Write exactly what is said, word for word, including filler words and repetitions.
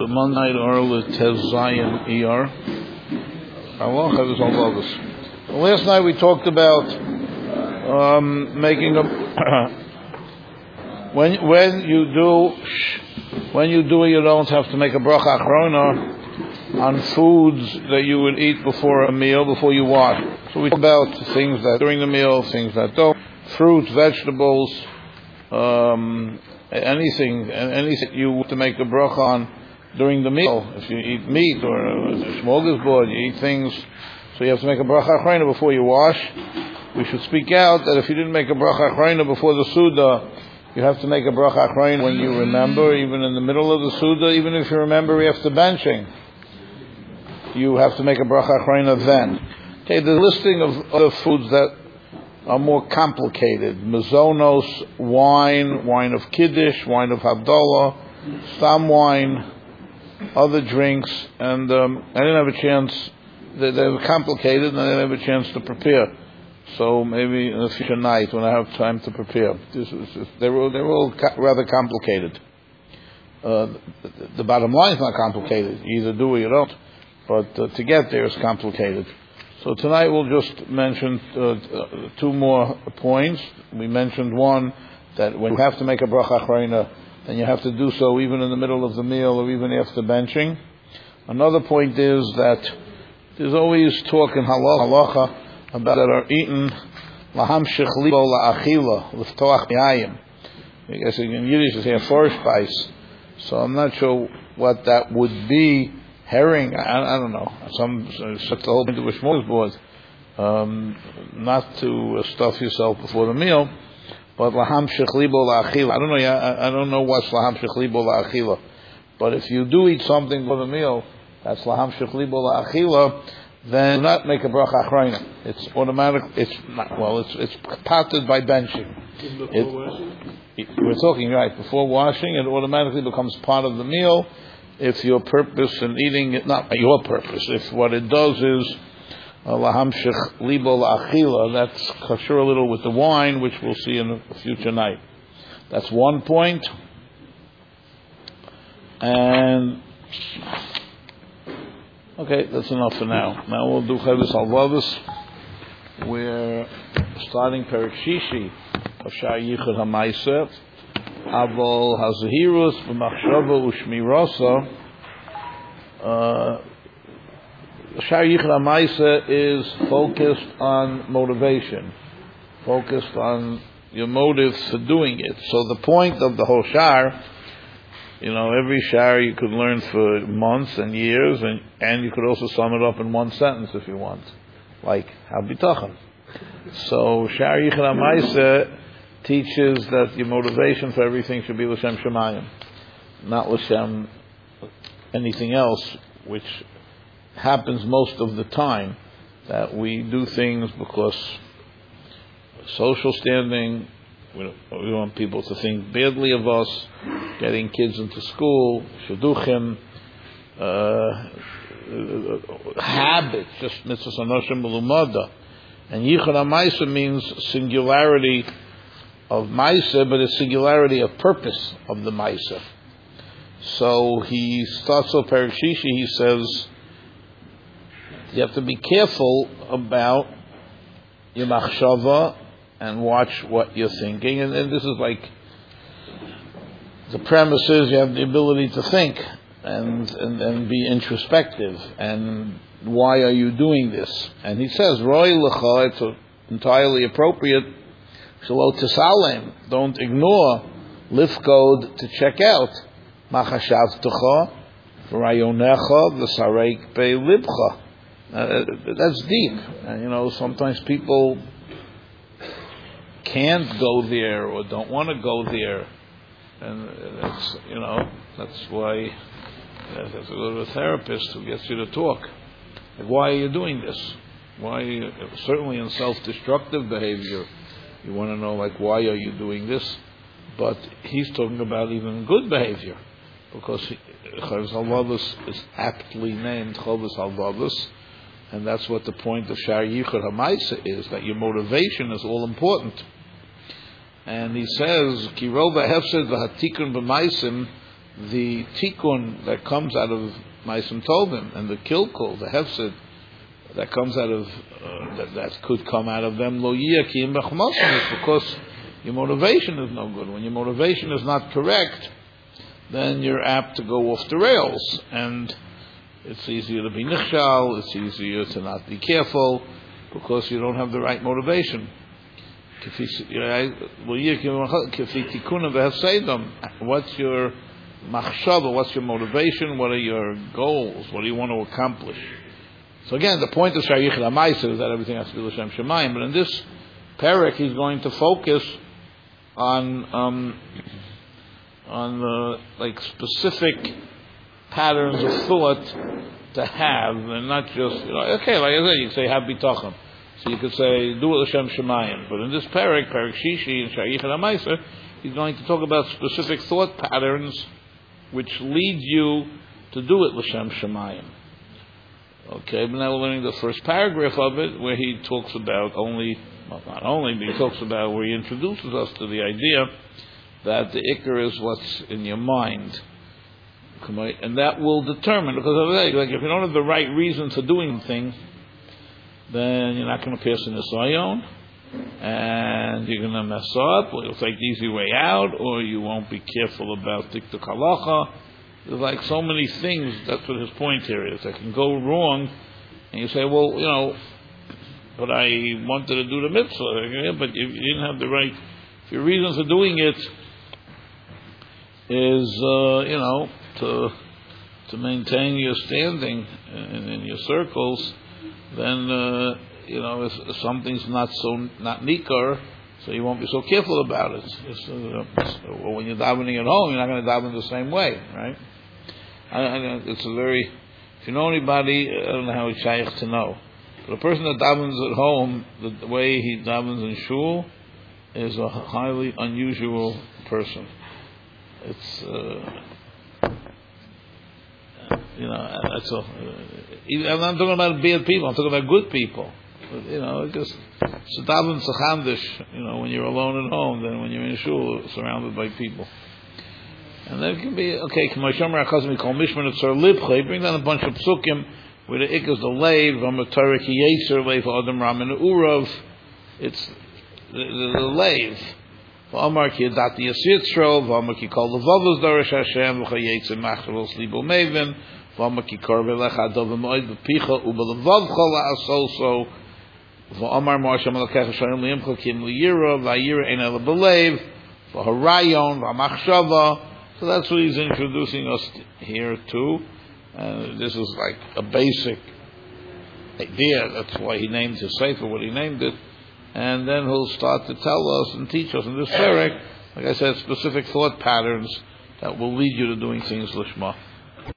The Monday night oral is Tez Zion E R. Halacha is all this. Last night we talked about um, making a when when you do when you do it, you don't have to make a bracha achrona on foods that you would eat before a meal, before you wash. So we talked about things that during the meal, things that don't, fruits, vegetables, um, anything, anything you want to make a bracha on during the meal. If you eat meat or a smorgasbord, you eat things, so you have to make a bracha achrona before you wash. We should speak out that if you didn't make a bracha achrona before the Suda, you have to make a bracha achrona when you remember, even in the middle of the Suda, even if you remember after benching. You have to make a bracha achrona then. Okay, the listing of other foods that are more complicated: mazonos, wine, wine of kiddush, wine of havdalah, stam wine, other drinks, and um, I didn't have a chance. They, they were complicated, and I didn't have a chance to prepare. So maybe in a future night when I have time to prepare. This is, they were they were all ca- rather complicated. Uh, the, the bottom line is not complicated. You either do or you don't. But uh, to get there is complicated. So tonight we'll just mention uh, two more points. We mentioned one, that when you have to make a bracha achrona, then you have to do so even in the middle of the meal or even after benching. Another point is that there's always talk in halacha about that are eaten lahamshich libo la'achila l'ftoach mi'ayim. I guess in Yiddish it's a Vorspeis. So I'm not sure what that would be. Herring, I, I don't know. Some set the whole into a smorgasbord, um, not to uh, stuff yourself before the meal, but laham shechlibo la'achila. I don't know. I, I don't know what's laham shechlibo la'achila, but if you do eat something for the meal, that's laham shechlibo la'achila. Then do not make a bracha achrona. It's automatic. It's not, well. It's it's potted by benching. Before it, washing? It, we're talking right before washing. It automatically becomes part of the meal. If your purpose in eating it, not your purpose, if what it does is laham shech libo la'achila, that's kosher a little with the wine, which we'll see in a future night. That's one point. And okay, that's enough for now. Now we'll do Chavis Halvavis. We're starting Perek Shishi of Shar Yichud HaMaaseh. Aval hazahirus v'machshava u'shmirasa. Shar Yichud HaMaaseh is focused on motivation, focused on your motives for doing it. So the point of the whole shar, you know, every shar you could learn for months and years, and, and you could also sum it up in one sentence if you want, like habitachon. So Shar Yichud HaMaaseh teaches that your motivation for everything should be l'shem shemayim, not l'shem anything else, which happens most of the time, that we do things because social standing, we don't, we don't want people to think badly of us, getting kids into school, shidduchim, uh, habits, just mitzvahs anoshim melumada. And Yichud HaMaaseh means singularity of Maaseh, but a singularity of purpose of the Maaseh. So he starts off Perek Shishi, he says, you have to be careful about your machshava and watch what you're thinking. And, and this is like, the premise is you have the ability to think and, and, and be introspective. And why are you doing this? And he says, Roi lecha, it's entirely appropriate, Shelo tisalem, don't ignore, lifkod, to check out, machashavtecha, v'rayonecha, v'sarek be libcha. Uh, that's deep. And, you know, sometimes people can't go there or don't want to go there. And that's, you know, that's why you have to go to a therapist who gets you to talk. Like, why are you doing this? Why? Certainly in self-destructive behavior, you want to know, like, why are you doing this? But he's talking about even good behavior, because Chavis Halvavis is aptly named Chavis Halvavis, and that's what the point of Shar Yichud HaMaaseh is, that your motivation is all important. And he says, Ki rova hefsed v'hatikun b'maisim the tikkun that comes out of Ma'asim Tovim and the kilkul, the hefsid that comes out of uh, that, that could come out of them, lo yiyakim b'chmasim, is because your motivation is no good. When your motivation is not correct, then you're apt to go off the rails, and it's easier to be nichshal, it's easier to not be careful, because you don't have the right motivation. What's your machshava? What's your motivation? What are your goals? What do you want to accomplish? So again, the point of Shayich L'Maisa is that everything has to be L'Shem Shemayim. But in this parak, he's going to focus on um, on the like specific patterns of thought to have, and not just, you know, okay, like I said, you can say have bitachon. So you could say do it L'Shem Shemayim. But in this parak, parak Shishi and Shayich L'Maisa, he's going to talk about specific thought patterns which lead you to do it L'Shem Shemayim. Okay, but now we're learning the first paragraph of it, where he talks about only, well, not only, but he talks about where he introduces us to the idea that the ikar is what's in your mind. And that will determine, because of that, like if you don't have the right reason for doing the thing, then you're not going to pass in the sayon, and you're going to mess up, or you'll take the easy way out, or you won't be careful about diktuk halacha. There's like so many things, that's what his point here is, that can go wrong, and you say, well, you know, but I wanted to do the mitzvah, but you didn't have the right, if your reason for doing it is, uh, you know, to to maintain your standing in, in your circles, then, uh, you know, if, if something's not so, not nikar, so you won't be so careful about it. It's, uh, well, when you're davening at home, you're not going to daven the same way, right? I, I, it's a very, if you know anybody, I don't know how it's shaykh to know. But a person that davens at home, the, the way he davens in shul, is a highly unusual person. It's, uh, you know, that's all. I'm not talking about bad people, I'm talking about good people. You know, just daven tzachandish, you know, when you're alone at home, than when you're in shul surrounded by people. And then it can be, okay, K'moshomer HaKazim, we call Mishman Etzar Libcha, bring down a bunch of psukim, where the ik is the leiv, V'amatarek Yeser, leiv Adam Ram and Urav, it's the, the, the leiv. V'amar ki Yadati Yasitzro, V'amar ki Kol Levavos Darash Hashem, V'chayetze Machtaros Libo Mevin, V'amar ki Korbe Lech Adov V'moed V'picha, U'belevavcha La'asoso, V'amar Moshe Malakecha Shalom Li'imcha Kim Li'yira, V'ayira Ein Ela B'leiv, V'harayon, V'amachshava. So that's what he's introducing us here to. Uh, this is like a basic idea. That's why he named his sefer what he named it. And then he'll start to tell us and teach us in this parak, like I said, specific thought patterns that will lead you to doing things lishma.